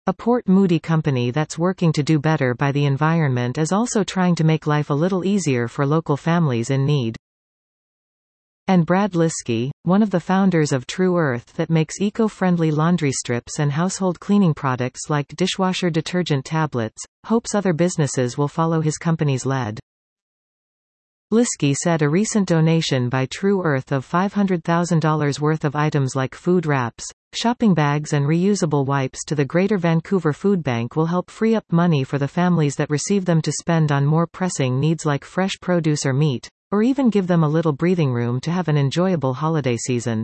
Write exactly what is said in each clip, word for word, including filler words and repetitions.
A Port Moody company that's working to do better by the environment is also trying to make life a little easier for local families in need. And Brad Liskey, one of the founders of True Earth that makes eco-friendly laundry strips and household cleaning products like dishwasher detergent tablets, hopes other businesses will follow his company's lead. Liskey said a recent donation by True Earth of five hundred thousand dollars worth of items like food wraps, shopping bags and reusable wipes to the Greater Vancouver Food Bank will help free up money for the families that receive them to spend on more pressing needs like fresh produce or meat, or even give them a little breathing room to have an enjoyable holiday season.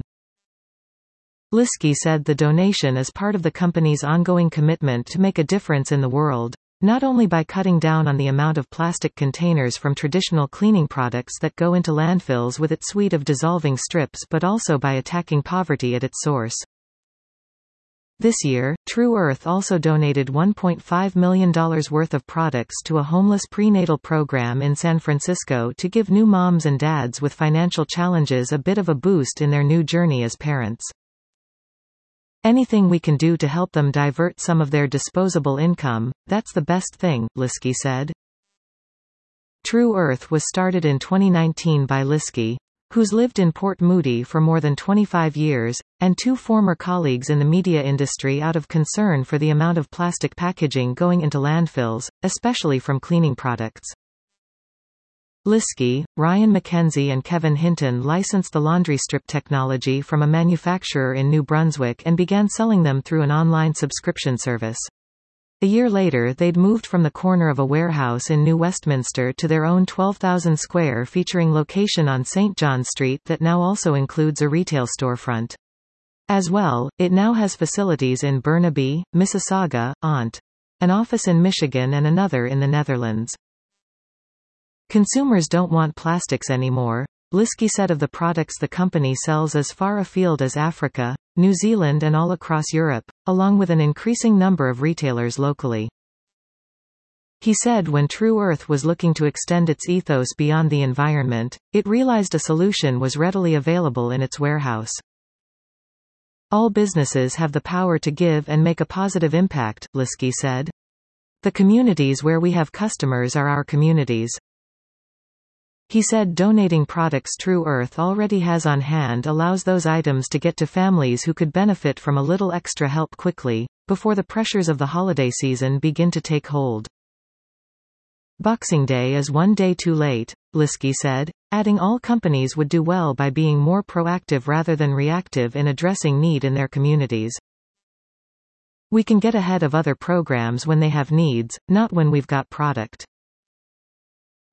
Liskey said the donation is part of the company's ongoing commitment to make a difference in the world, not only by cutting down on the amount of plastic containers from traditional cleaning products that go into landfills with its suite of dissolving strips, but also by attacking poverty at its source. This year, True Earth also donated one point five million dollars worth of products to a homeless prenatal program in San Francisco to give new moms and dads with financial challenges a bit of a boost in their new journey as parents. Anything we can do to help them divert some of their disposable income, that's the best thing, Liskey said. True Earth was started in twenty nineteen by Liskey, who's lived in Port Moody for more than twenty-five years, and two former colleagues in the media industry out of concern for the amount of plastic packaging going into landfills, especially from cleaning products. Liskey, Ryan McKenzie and Kevin Hinton licensed the laundry strip technology from a manufacturer in New Brunswick and began selling them through an online subscription service. A year later they'd moved from the corner of a warehouse in New Westminster to their own twelve thousand square featuring location on Saint John Street that now also includes a retail storefront. As well, it now has facilities in Burnaby, Mississauga, Ont, an office in Michigan and another in the Netherlands. Consumers don't want plastics anymore, Liskey said of the products the company sells as far afield as Africa, New Zealand and all across Europe, along with an increasing number of retailers locally. He said when True Earth was looking to extend its ethos beyond the environment, it realized a solution was readily available in its warehouse. All businesses have the power to give and make a positive impact, Liskey said. The communities where we have customers are our communities. He said donating products True Earth already has on hand allows those items to get to families who could benefit from a little extra help quickly, before the pressures of the holiday season begin to take hold. Boxing Day is one day too late, Liskey said, adding all companies would do well by being more proactive rather than reactive in addressing need in their communities. We can get ahead of other programs when they have needs, not when we've got product.